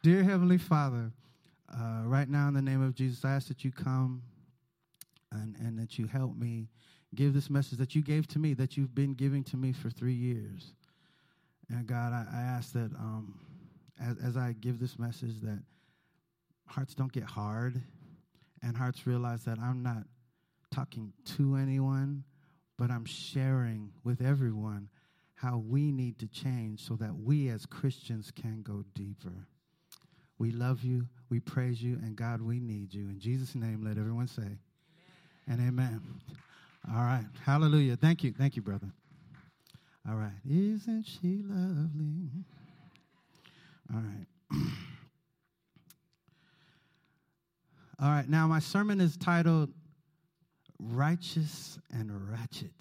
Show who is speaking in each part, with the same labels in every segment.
Speaker 1: Dear Heavenly Father, right now in the name of Jesus, I ask that you come and that you help me give this message that you gave to me, that you've been giving to me for 3 years. And God, I ask that as I give this message, that hearts don't get hard and hearts realize that I'm not talking to anyone, but I'm sharing with everyone how we need to change so that we as Christians can go deeper. We love you, we praise you, and God, we need you. In Jesus' name, let everyone say, amen. And amen. All right, hallelujah. Thank you, brother. All right, isn't she lovely? All right. All right, now my sermon is titled, Righteous and Ratchet.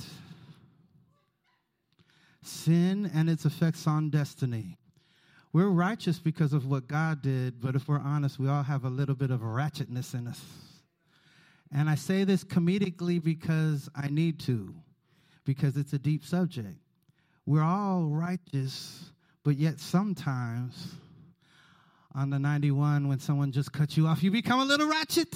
Speaker 1: Sin and its effects on destiny. We're righteous because of what God did, but if we're honest, we all have a little bit of ratchetness in us. And I say this comedically because I need to, because it's a deep subject. We're all righteous, but yet sometimes on the 91, when someone just cuts you off, you become a little ratchet.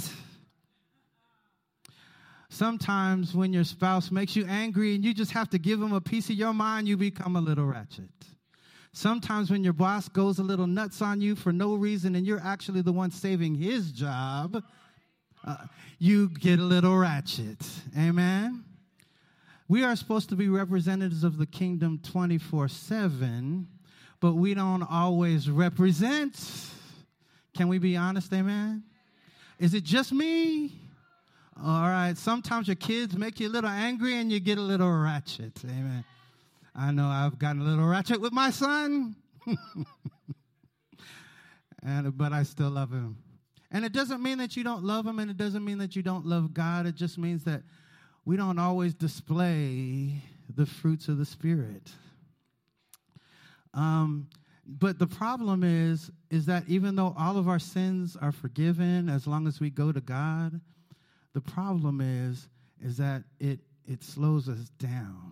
Speaker 1: Sometimes when your spouse makes you angry and you just have to give them a piece of your mind, you become a little ratchet. Sometimes when your boss goes a little nuts on you for no reason and you're actually the one saving his job, you get a little ratchet. Amen? We are supposed to be representatives of the kingdom 24/7, but we don't always represent. Can we be honest? Amen? Is it just me? All right, sometimes your kids make you a little angry and you get a little ratchet. Amen. I know I've gotten a little ratchet with my son, but I still love him. And it doesn't mean that you don't love him, and it doesn't mean that you don't love God. It just means that we don't always display the fruits of the Spirit. But the problem is that even though all of our sins are forgiven as long as we go to God, the problem is that it slows us down.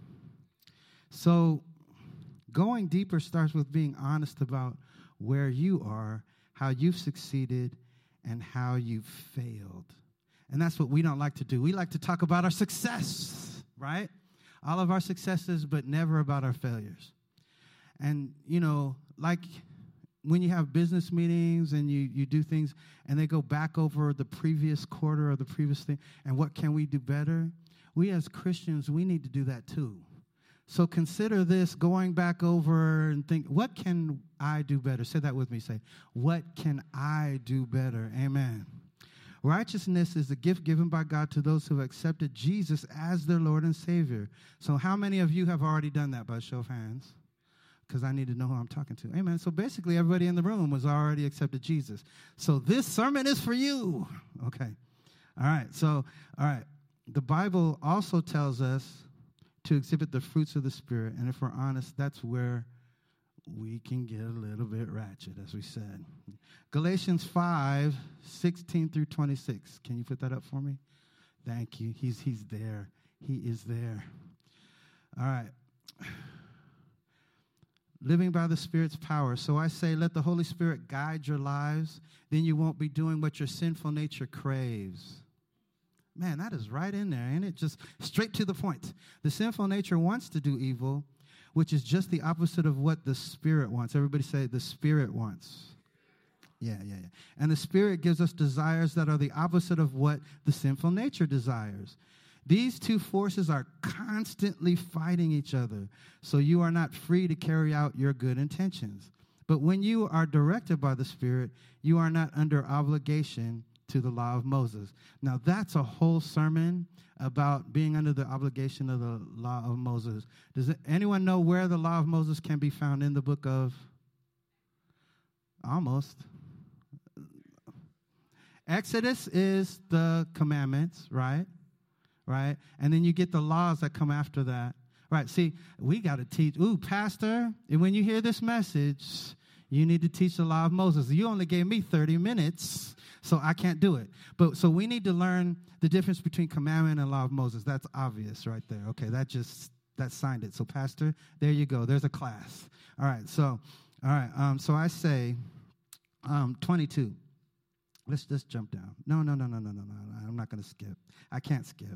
Speaker 1: So going deeper starts with being honest about where you are, how you've succeeded, and how you've failed. And that's what we don't like to do. We like to talk about our success, right? All of our successes, but never about our failures. And, like when you have business meetings and you do things and they go back over the previous quarter or the previous thing and what can we do better? We as Christians, we need to do that too. So consider this, going back over and think, what can I do better? Say that with me. Say, what can I do better? Amen. Righteousness is a gift given by God to those who have accepted Jesus as their Lord and Savior. So how many of you have already done that by a show of hands? Because I need to know who I'm talking to. Amen. So basically everybody in the room was already accepted Jesus. So this sermon is for you. Okay. All right. The Bible also tells us to exhibit the fruits of the Spirit. And if we're honest, that's where we can get a little bit ratchet, as we said. Galatians 5:16-26. Can you put that up for me? Thank you. He's there. He is there. All right. Living by the Spirit's power. So I say, let the Holy Spirit guide your lives. Then you won't be doing what your sinful nature craves. Man, that is right in there, ain't it? Just straight to the point. The sinful nature wants to do evil, which is just the opposite of what the Spirit wants. Everybody say, the Spirit wants. Yeah. And the Spirit gives us desires that are the opposite of what the sinful nature desires. These two forces are constantly fighting each other, so you are not free to carry out your good intentions. But when you are directed by the Spirit, you are not under obligation to the law of Moses. Now, that's a whole sermon about being under the obligation of the law of Moses. Does anyone know where the law of Moses can be found in the book of? Almost. Exodus is the commandments, right? Right? And then you get the laws that come after that. Right, see, we got to teach. Ooh, pastor, and when you hear this message, you need to teach the law of Moses. You only gave me 30 minutes, so I can't do it. But so we need to learn the difference between commandment and law of Moses. That's obvious right there. Okay, that signed it. So, pastor, there you go. There's a class. All right, so I say, 22. Let's just jump down. No. I'm not going to skip. I can't skip.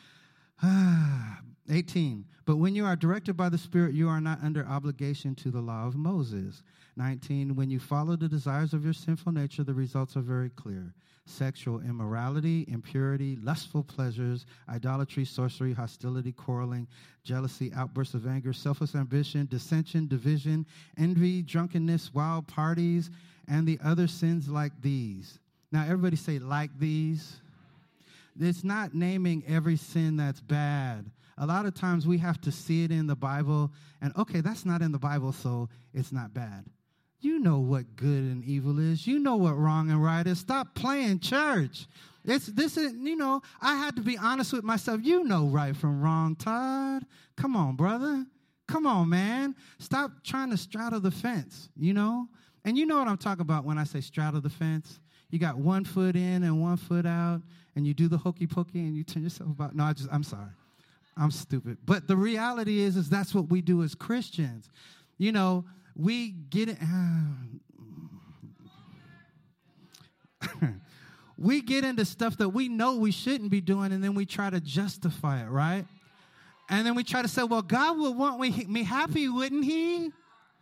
Speaker 1: 18. But when you are directed by the Spirit, you are not under obligation to the law of Moses. 19. When you follow the desires of your sinful nature, the results are very clear. Sexual immorality, impurity, lustful pleasures, idolatry, sorcery, hostility, quarreling, jealousy, outbursts of anger, selfish ambition, dissension, division, envy, drunkenness, wild parties, and the other sins like these. Now, everybody say, like these. It's not naming every sin that's bad. A lot of times we have to see it in the Bible, and okay, that's not in the Bible, so it's not bad. You know what good and evil is. You know what wrong and right is. Stop playing church. I had to be honest with myself. You know right from wrong, Todd. Come on, brother. Come on, man. Stop trying to straddle the fence, And you know what I'm talking about when I say straddle the fence? You got 1 foot in and 1 foot out, and you do the hokey pokey and you turn yourself about. No, I'm sorry. I'm stupid. But the reality is that's what we do as Christians. We get it. We get into stuff that we know we shouldn't be doing, and then we try to justify it, right? And then we try to say, well, God would want me happy, wouldn't he?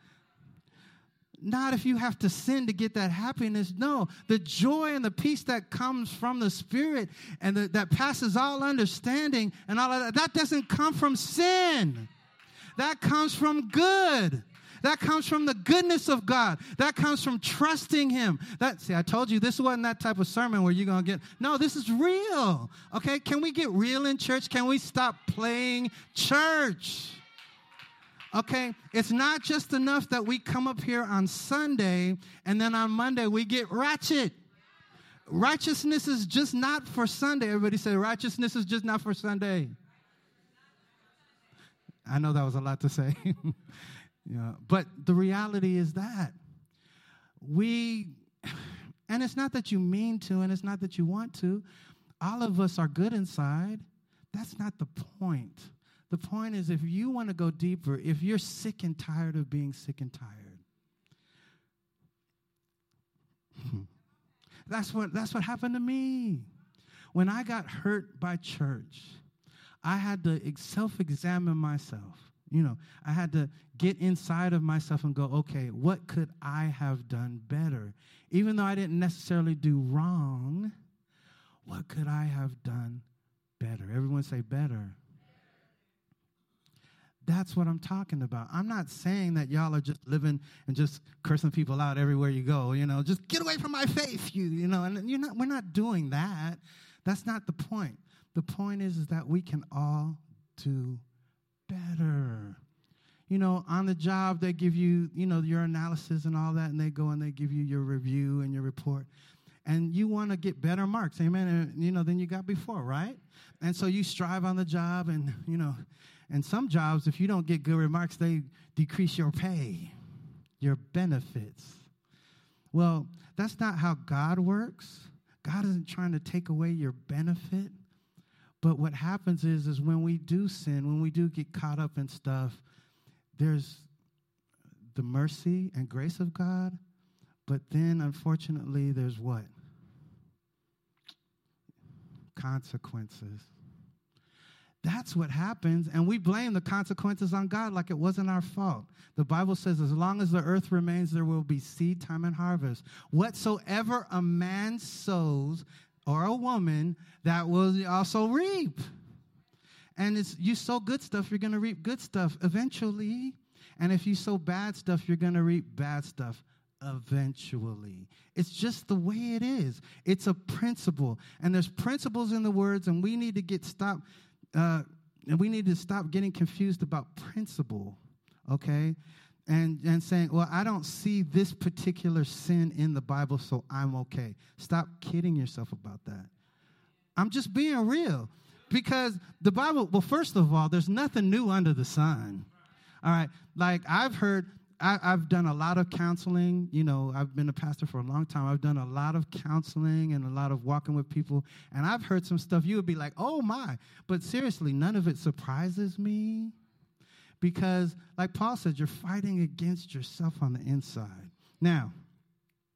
Speaker 1: Not if you have to sin to get that happiness. No, the joy and the peace that comes from the Spirit and that passes all understanding and all of that doesn't come from sin. That comes from good. That comes from the goodness of God. That comes from trusting him. I told you this wasn't that type of sermon where you're going to get, no, this is real. Okay, can we get real in church? Can we stop playing church? Okay, it's not just enough that we come up here on Sunday and then on Monday we get ratchet. Righteousness is just not for Sunday. Everybody say righteousness is just not for Sunday. I know that was a lot to say. But the reality is that and it's not that you mean to and it's not that you want to. All of us are good inside. That's not the point. The point is if you want to go deeper, if you're sick and tired of being sick and tired, that's what happened to me. When I got hurt by church, I had to self-examine myself. I had to get inside of myself and go, okay, what could I have done better? Even though I didn't necessarily do wrong, what could I have done better? Everyone say better. That's what I'm talking about. I'm not saying that y'all are just living and just cursing people out everywhere you go, just get away from my faith, and we're not doing that. That's not the point. The point is that we can all do better. On the job, they give you, your analysis and all that, and they go and they give you your review and your report. And you want to get better marks, amen, than you got before, right? And so you strive on the job, and, and some jobs, if you don't get good remarks, they decrease your pay, your benefits. Well, that's not how God works. God isn't trying to take away your benefit. But what happens is when we do sin, when we do get caught up in stuff, there's the mercy and grace of God, but then, unfortunately, there's what? Consequences. That's what happens, and we blame the consequences on God like it wasn't our fault. The Bible says, as long as the earth remains, there will be seed time and harvest. Whatsoever a man sows, or a woman, that will also reap. And you sow good stuff, you're going to reap good stuff eventually. And if you sow bad stuff, you're going to reap bad stuff eventually. It's just the way it is. It's a principle. And there's principles in the words, and we need to stop getting confused about principle, okay? And saying, well, I don't see this particular sin in the Bible, so I'm okay. Stop kidding yourself about that. I'm just being real. Because the Bible, well, first of all, there's nothing new under the sun. All right? Like I've done a lot of counseling. I've been a pastor for a long time. I've done a lot of counseling and a lot of walking with people. And I've heard some stuff you would be like, oh, my. But seriously, none of it surprises me. Because, like Paul said, you're fighting against yourself on the inside. Now,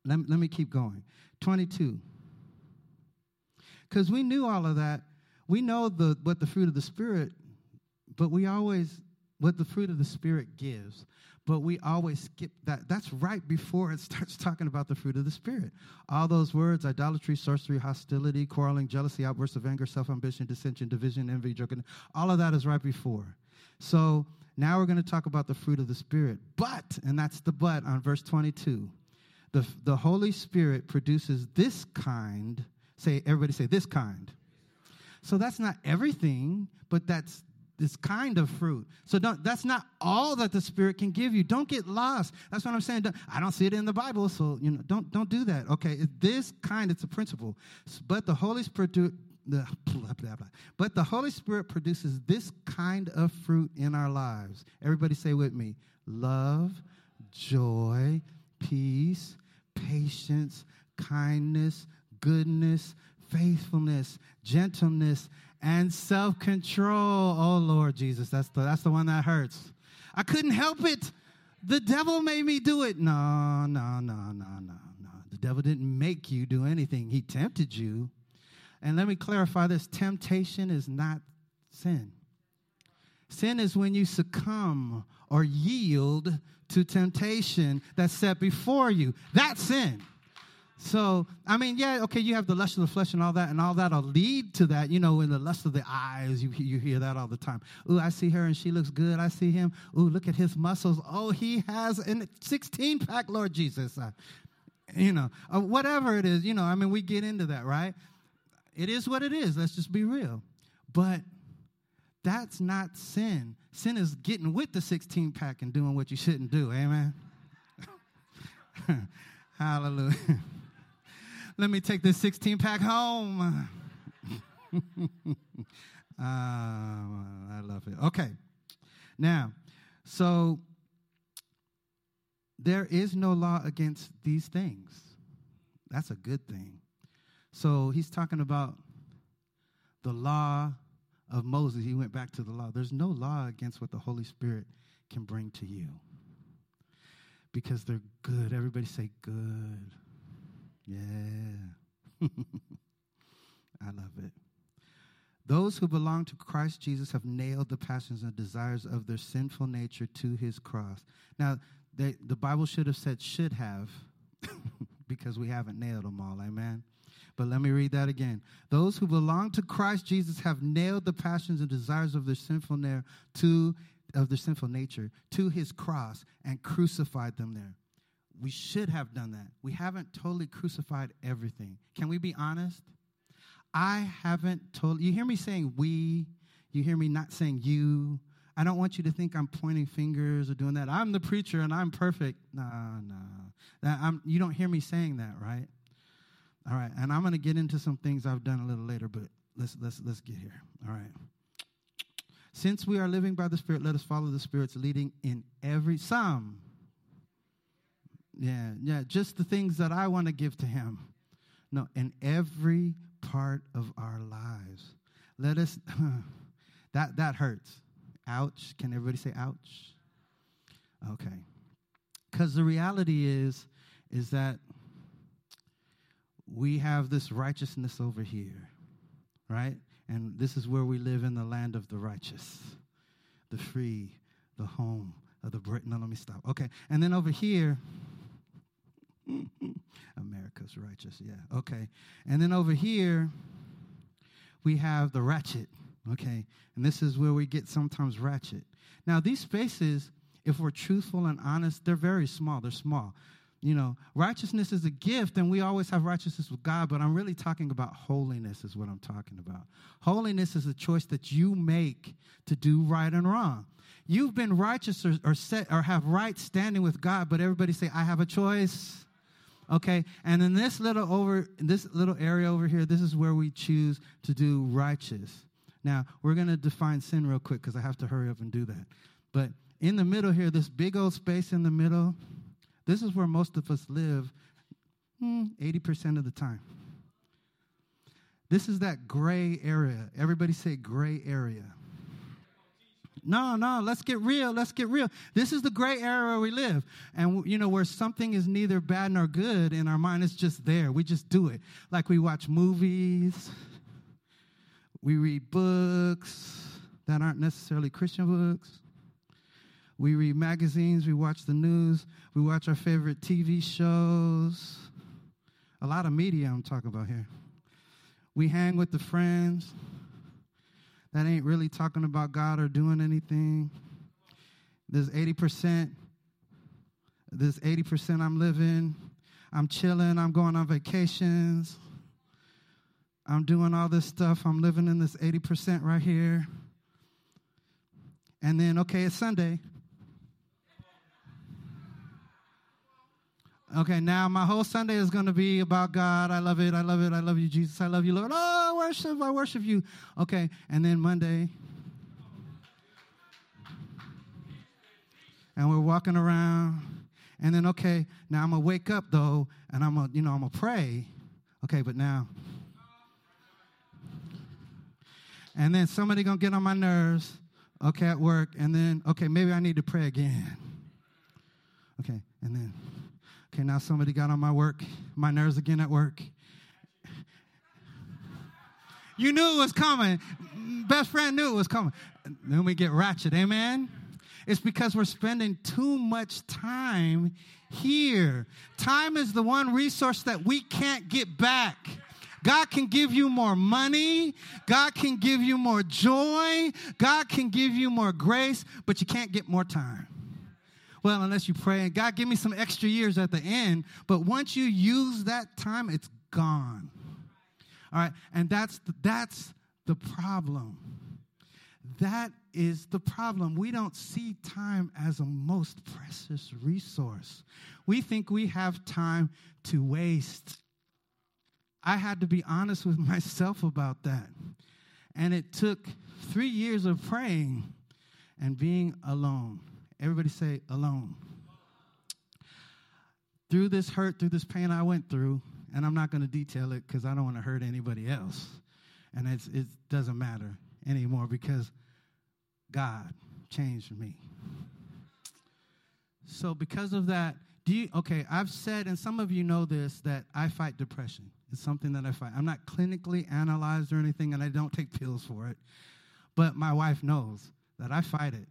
Speaker 1: let me keep going. 22. Because we knew all of that. We know what the fruit of the Spirit, but what the fruit of the Spirit gives. But we always skip that. That's right before it starts talking about the fruit of the Spirit. All those words, idolatry, sorcery, hostility, quarreling, jealousy, outbursts of anger, self-ambition, dissension, division, envy, drunkenness. All of that is right before. So now we're going to talk about the fruit of the Spirit. But, and that's the but on verse 22, the Holy Spirit produces this kind. Everybody say this kind. So that's not everything, but that's this kind of fruit. So that's not all that the Spirit can give you. Don't get lost. That's what I'm saying. I don't see it in the Bible, so don't do that. Okay, this kind, it's a principle. But the Holy Spirit produces this kind of fruit in our lives. Everybody say with me: love, joy, peace, patience, kindness, goodness, faithfulness, gentleness, and self-control. Oh, Lord Jesus, that's the one that hurts. I couldn't help it. The devil made me do it. No. The devil didn't make you do anything. He tempted you. And let me clarify this. Temptation is not sin. Sin is when you succumb or yield to temptation that's set before you. That's sin. So, I mean, yeah, okay, you have the lust of the flesh and all that'll lead to that. In the lust of the eyes, you hear that all the time. Ooh, I see her and she looks good. I see him. Ooh, look at his muscles. Oh, he has a 16-pack, Lord Jesus. Whatever it is, we get into that, right? It is what it is. Let's just be real. But that's not sin. Sin is getting with the 16-pack and doing what you shouldn't do. Amen? Hallelujah. Let me take this 16-pack home. I love it. Okay. Now, so there is no law against these things. That's a good thing. So he's talking about the law of Moses. He went back to the law. There's no law against what the Holy Spirit can bring to you, because they're good. Everybody say good. Yeah. I love it. Those who belong to Christ Jesus have nailed the passions and desires of their sinful nature to his cross. Now, the Bible should have said should have, because we haven't nailed them all. Amen. But let me read that again. Those who belong to Christ Jesus have nailed the passions and desires of their sinful nature to his cross and crucified them there. We should have done that. We haven't totally crucified everything. Can we be honest? I haven't totally. You hear me saying we. You hear me not saying you. I don't want you to think I'm pointing fingers or doing that. I'm the preacher and I'm perfect. No. You don't hear me saying that, right? All right. And I'm going to get into some things I've done a little later, but let's get here. All right. Since we are living by the Spirit, let us follow the Spirit's leading in every some. Yeah, just the things that I want to give to him. No, in every part of our lives. Let us, that hurts. Ouch. Can everybody say ouch? Okay. Because the reality is that we have this righteousness over here, right? And this is where we live, in the land of the righteous, the free, the home of the Brit. No, let me stop. Okay. And then over here, America's righteous, yeah. Okay. And then over here, we have the ratchet, okay? And this is where we get sometimes ratchet. Now, these spaces, if we're truthful and honest, they're very small. They're small. Righteousness is a gift, and we always have righteousness with God, but I'm really talking about holiness is what I'm talking about. Holiness is a choice that you make to do right and wrong. You've been righteous or have right standing with God, but everybody say, I have a choice. Okay, and in this little area over here, this is where we choose to do righteous. Now, we're going to define sin real quick because I have to hurry up and do that. But in the middle here, this big old space in the middle, this is where most of us live 80% of the time. This is that gray area. Everybody say gray area. No, let's get real. Let's get real. This is the gray area where we live. And, where something is neither bad nor good in our mind, it's just there. We just do it. Like we watch movies. We read books that aren't necessarily Christian books. We read magazines. We watch the news. We watch our favorite TV shows. A lot of media I'm talking about here. We hang with the friends that ain't really talking about God or doing anything. There's 80% I'm living. I'm chilling. I'm going on vacations. I'm doing all this stuff. I'm living in this 80% right here. And then, okay, it's Sunday. Okay, now my whole Sunday is going to be about God. I love it. I love it. I love you, Jesus. I love you, Lord. Oh, I worship you. Okay, and then Monday. And we're walking around. And then, okay, now I'm going to wake up, though, and I'm going to pray. Okay, but now. And then somebody going to get on my nerves, okay, at work. And then, okay, maybe I need to pray again. Okay, and then. Okay, now somebody got on my nerves again at work. You knew it was coming. Best friend knew it was coming. Then we get ratchet, amen? It's because we're spending too much time here. Time is the one resource that we can't get back. God can give you more money. God can give you more joy. God can give you more grace, but you can't get more time. Well, unless you pray, and God, give me some extra years at the end. But once you use that time, it's gone. All right, and that's the problem. That is the problem. We don't see time as a most precious resource. We think we have time to waste. I had to be honest with myself about that. And it took 3 years of praying and being alone. Everybody say alone. Through this hurt, through this pain I went through, and I'm not going to detail it because I don't want to hurt anybody else. And it doesn't matter anymore because God changed me. So because of that, I've said, and some of you know this, that I fight depression. It's something that I fight. I'm not clinically analyzed or anything, and I don't take pills for it. But my wife knows that I fight it.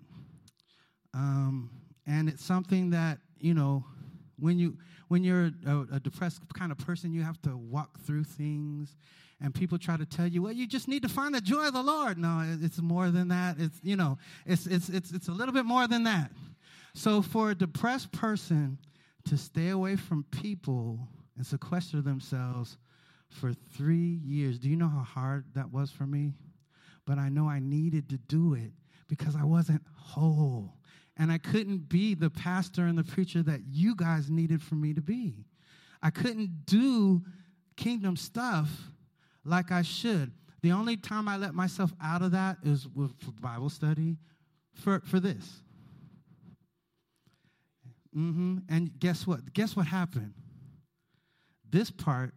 Speaker 1: And it's something that, when you're a depressed kind of person, you have to walk through things, and people try to tell you, well, you just need to find the joy of the Lord. No, it's more than that. It's a little bit more than that. So for a depressed person to stay away from people and sequester themselves for 3 years, do you know how hard that was for me? But I know I needed to do it because I wasn't whole. And I couldn't be the pastor and the preacher that you guys needed for me to be. I couldn't do kingdom stuff like I should. The only time I let myself out of that is for Bible study, for this. And guess what? Guess what happened? This part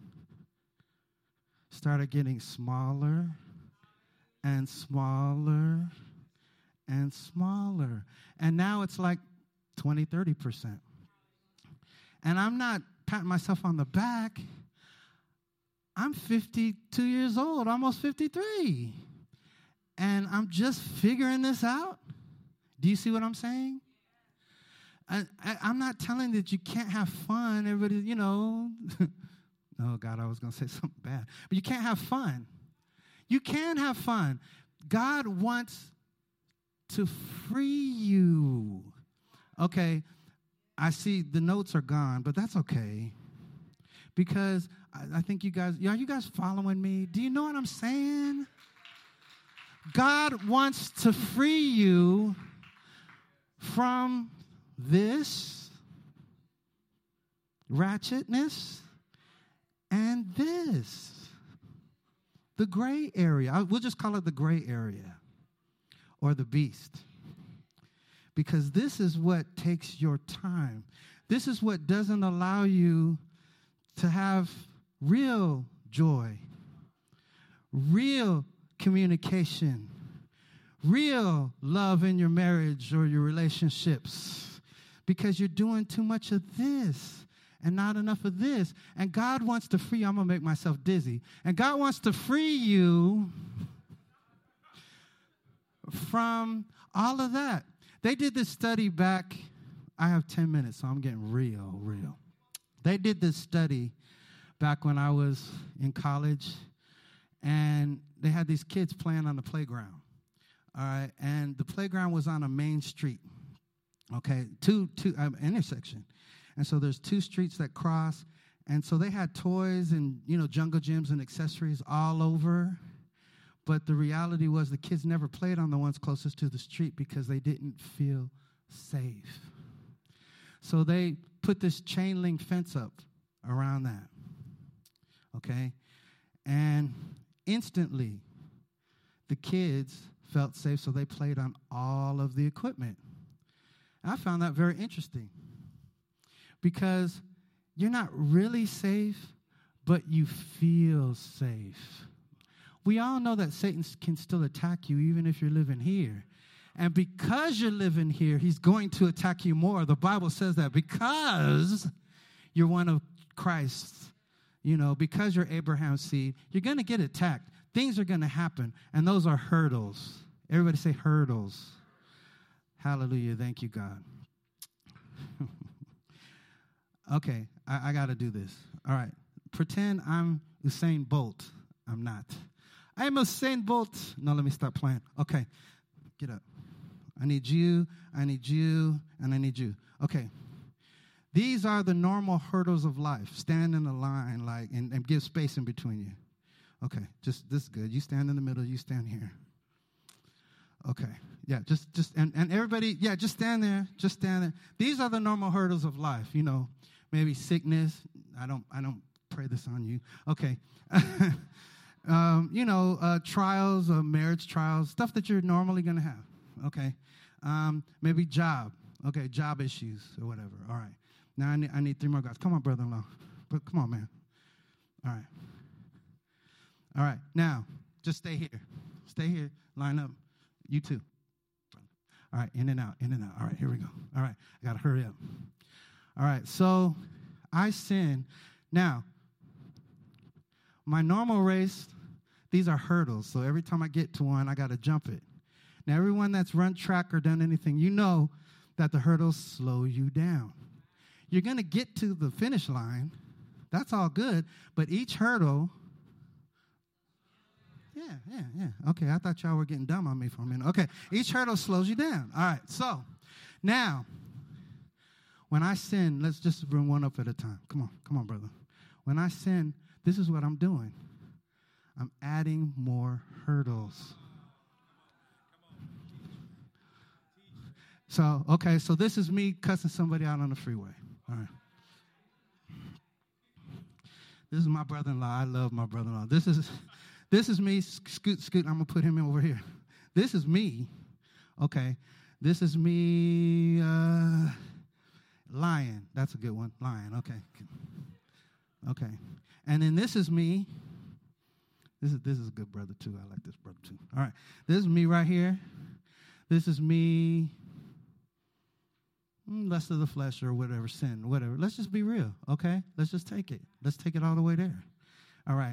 Speaker 1: started getting smaller and smaller and smaller. And now it's like 20, 30%. And I'm not patting myself on the back. I'm 52 years old, almost 53. And I'm just figuring this out. Do you see what I'm saying? I'm not telling that you can't have fun. Everybody, oh, God, I was going to say something bad. But you can't have fun. You can have fun. God wants to free you. Okay, I see the notes are gone, but that's okay. Because I think are you guys following me? Do you know what I'm saying? God wants to free you from this ratchetness and this. The gray area. We'll just call it the gray area or the beast. Because this is what takes your time. This is what doesn't allow you to have real joy, real communication, real love in your marriage or your relationships because you're doing too much of this and not enough of this. And God wants to free you. I'm going to make myself dizzy. And God wants to free you from all of that. They did this study back, I have 10 minutes, so I'm getting real. They did this study back when I was in college, and they had these kids playing on the playground. All right, and the playground was on a main street, okay, two intersection. And so there's two streets that cross, and so they had toys and, jungle gyms and accessories all over. But the reality was the kids never played on the ones closest to the street because they didn't feel safe. So they put this chain link fence up around that, okay? And instantly, the kids felt safe, so they played on all of the equipment. And I found that very interesting because you're not really safe, but you feel safe. We all know that Satan can still attack you even if you're living here. And because you're living here, he's going to attack you more. The Bible says that because you're one of Christ's, because you're Abraham's seed, you're going to get attacked. Things are going to happen, and those are hurdles. Everybody say hurdles. Hallelujah. Thank you, God. Okay, I got to do this. All right. Pretend I'm Usain Bolt. I'm not. I'm Usain Bolt. No, let me stop playing. Okay, get up. I need you, and I need you. Okay. These are the normal hurdles of life. Stand in a line, and give space in between you. Okay, this is good. You stand in the middle, you stand here. Okay, yeah, and everybody, yeah, just stand there. These are the normal hurdles of life, maybe sickness. I don't pray this on you. Okay. Trials, marriage trials, stuff that you're normally going to have. Okay. Maybe job. Okay, job issues or whatever. All right. Now I need 3 more guys. Come on, brother-in-law. Come on, man. All right. All right, now, just stay here. Stay here, line up. You too. All right, in and out. All right, here we go. All right, I got to hurry up. All right, so I sin. Now, my normal race, these are hurdles. So every time I get to one, I got to jump it. Now, everyone that's run track or done anything, you know that the hurdles slow you down. You're going to get to the finish line. That's all good, but each hurdle... Yeah. Okay, I thought y'all were getting dumb on me for a minute. Okay, each hurdle slows you down. All right, so now, when I sin, let's just bring one up at a time. Come on, brother. When I sin, this is what I'm doing. I'm adding more hurdles. So this is me cussing somebody out on the freeway. All right. This is my brother-in-law. I love my brother-in-law. This is me, Scoot, I'm going to put him in over here. This is me, okay. This is me, Lion. That's a good one, Lion, okay. And then this is me. This is a good brother, too. I like this brother, too. All right, this is me right here. This is me, lust of the flesh or whatever, sin, whatever. Let's just be real, okay? Let's just take it. Let's take it all the way there. All right.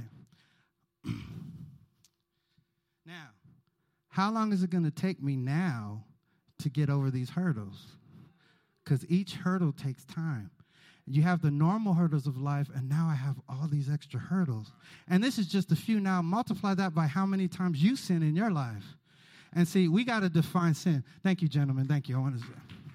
Speaker 1: Now, how long is it going to take me now to get over these hurdles? Because each hurdle takes time. You have the normal hurdles of life, and now I have all these extra hurdles. And this is just a few. Now, multiply that by how many times you sin in your life. And see, we got to define sin. Thank you, gentlemen. Thank you. I want to.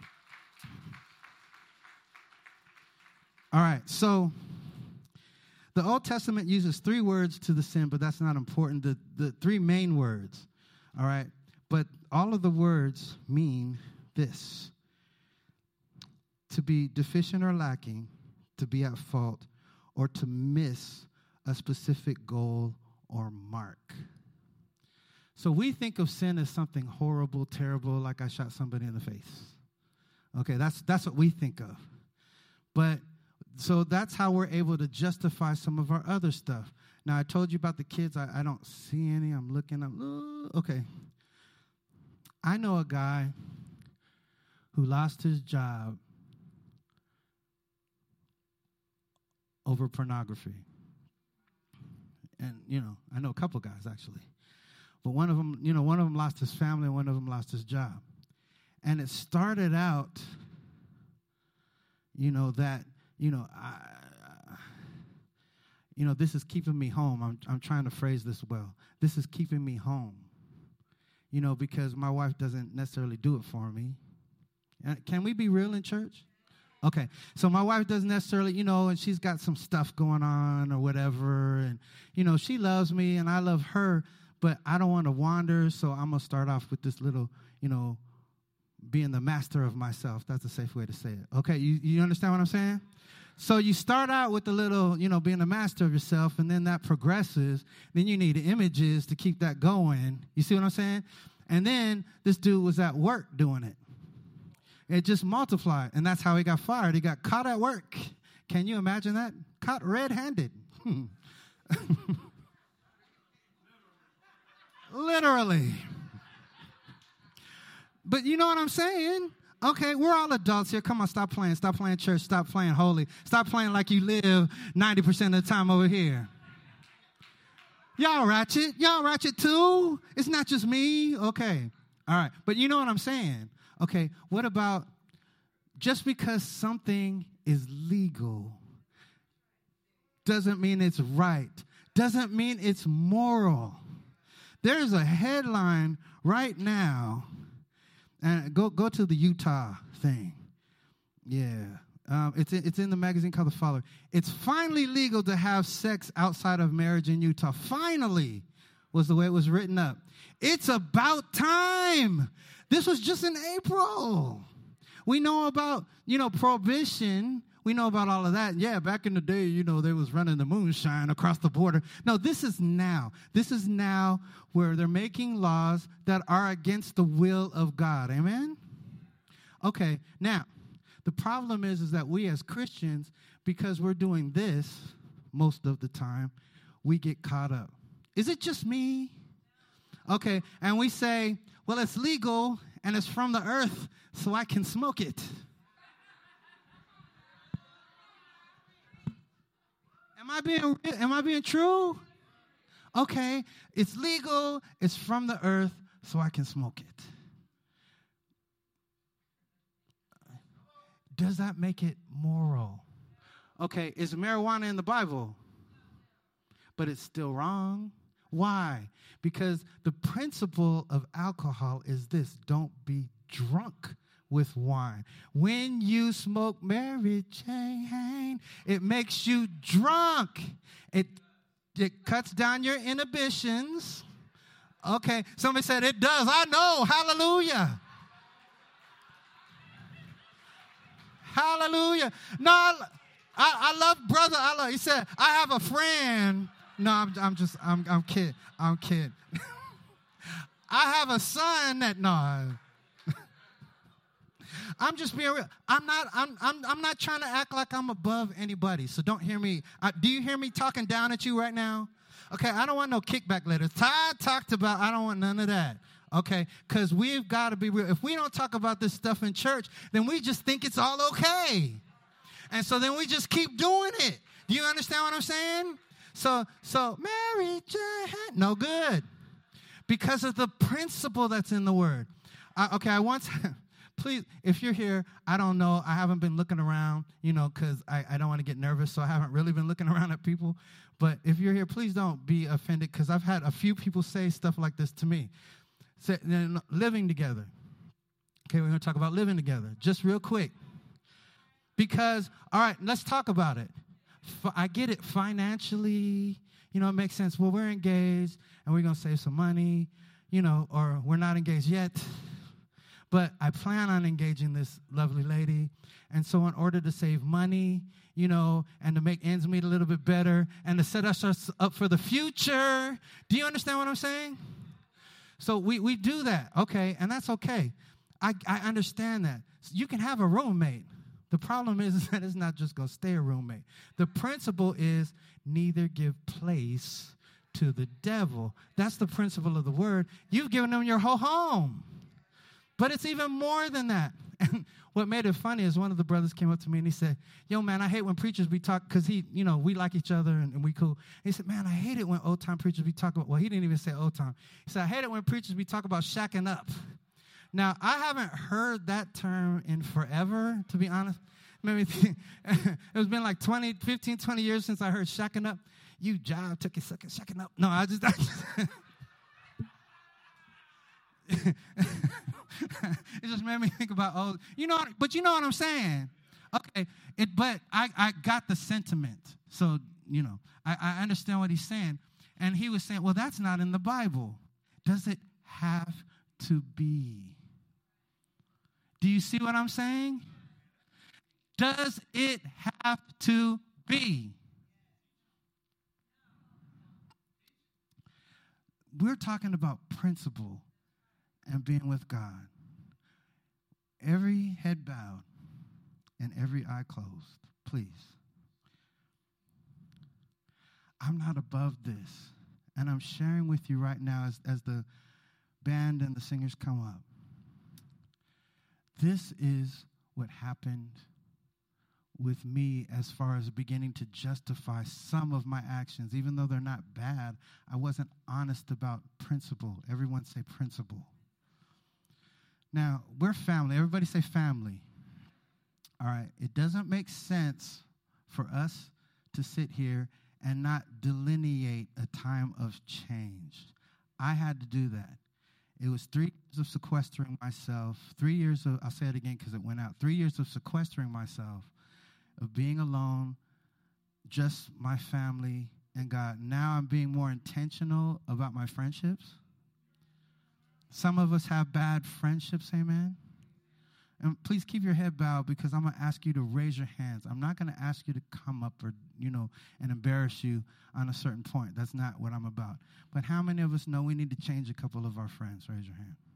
Speaker 1: All right, so the Old Testament uses 3 words to the sin, but that's not important. The 3 main words, all right? But all of the words mean this: to be deficient or lacking, to be at fault, or to miss a specific goal or mark. So we think of sin as something horrible, terrible, like I shot somebody in the face. Okay, that's what we think of. But so that's how we're able to justify some of our other stuff. Now, I told you about the kids. I don't see any. I'm looking. Okay. I know a guy who lost his job over pornography. And, I know a couple guys, actually. But one of them lost his family, and one of them lost his job. And it started out, this is keeping me home. I'm trying to phrase this well. This is keeping me home, because my wife doesn't necessarily do it for me. Can we be real in church? Okay, so my wife doesn't necessarily, and she's got some stuff going on or whatever, and, she loves me and I love her, but I don't want to wander, so I'm going to start off with this little, being the master of myself. That's a safe way to say it. Okay, you understand what I'm saying? So you start out with the little, being the master of yourself, and then that progresses. Then you need images to keep that going. You see what I'm saying? And then this dude was at work doing it. It just multiplied, and that's how he got fired. He got caught at work. Can you imagine that? Caught red-handed. Literally. But you know what I'm saying? Okay, we're all adults here. Come on, stop playing. Stop playing church. Stop playing holy. Stop playing like you live 90% of the time over here. Y'all ratchet. Y'all ratchet too. It's not just me. Okay. All right. But you know what I'm saying? Okay, what about just because something is legal doesn't mean it's right, doesn't mean it's moral. There's a headline right now, and go to the Utah thing. Yeah, it's in the magazine called The Follower. It's finally legal to have sex outside of marriage in Utah. Finally was the way it was written up. It's about time. This was just in April. We know about, prohibition. We know about all of that. Yeah, back in the day, they was running the moonshine across the border. No, this is now. This is now where they're making laws that are against the will of God. Amen? Okay, now, the problem is that we as Christians, because we're doing this most of the time, we get caught up. Is it just me? Okay, and we say, well, it's legal, and it's from the earth, so I can smoke it. Am I being true? Okay, it's legal, it's from the earth, so I can smoke it. Does that make it moral? Okay, is marijuana in the Bible? But it's still wrong. Why? Because the principle of alcohol is this: don't be drunk with wine. When you smoke Mary Jane, it makes you drunk. It cuts down your inhibitions. Okay, somebody said it does. I know. Hallelujah. Hallelujah. No, I love brother. He said, I have a friend. No, I'm kidding. I'm kidding. I have a son that, no. I'm just being real. I'm not trying to act like I'm above anybody. So don't hear me. Do you hear me talking down at you right now? Okay, I don't want no kickback letters. Todd talked about, I don't want none of that. Okay, because we've got to be real. If we don't talk about this stuff in church, then we just think it's all okay. And so then we just keep doing it. Do you understand what I'm saying? So Mary Jane, no good. Because of the principle that's in the word. I once, please, if you're here, I don't know, I haven't been looking around, because I don't want to get nervous, so I haven't really been looking around at people. But if you're here, please don't be offended, because I've had a few people say stuff like this to me. Say, living together. Okay, we're going to talk about living together, just real quick. Because, all right, let's talk about it. I get it financially, it makes sense. Well, we're engaged, and we're going to save some money, or we're not engaged yet. But I plan on engaging this lovely lady. And so in order to save money, and to make ends meet a little bit better, and to set us up for the future. Do you understand what I'm saying? So we do that, okay, and that's okay. I understand that. So you can have a roommate. The problem is that it's not just going to stay a roommate. The principle is neither give place to the devil. That's the principle of the word. You've given them your whole home. But it's even more than that. And what made it funny is one of the brothers came up to me and he said, yo, man, I hate when preachers be talk, because we like each other and we cool. He said, man, I hate it when old time preachers be talking about, well, he didn't even say old time. He said, I hate it when preachers be talking about shacking up. Now, I haven't heard that term in forever, to be honest. Maybe it's been like 15, 20 years since I heard shacking up. You jive, took your second shacking up. No, I just it just made me think about old, but you know what I'm saying. Okay, but I got the sentiment. So, I understand what he's saying. And he was saying, well, that's not in the Bible. Does it have to be? Do you see what I'm saying? Does it have to be? We're talking about principle and being with God. Every head bowed and every eye closed, please. I'm not above this. And I'm sharing with you right now as the band and the singers come up. This is what happened with me as far as beginning to justify some of my actions. Even though they're not bad, I wasn't honest about principle. Everyone say principle. Now, we're family. Everybody say family. All right. It doesn't make sense for us to sit here and not delineate a time of change. I had to do that. It was 3 years of sequestering myself. 3 years of, I'll say it again because it went out. 3 years of sequestering myself, of being alone, just my family and God. Now I'm being more intentional about my friendships. Some of us have bad friendships, amen? And please keep your head bowed because I'm going to ask you to raise your hands. I'm not going to ask you to come up or, and embarrass you on a certain point. That's not what I'm about. But how many of us know we need to change a couple of our friends? Raise your hand.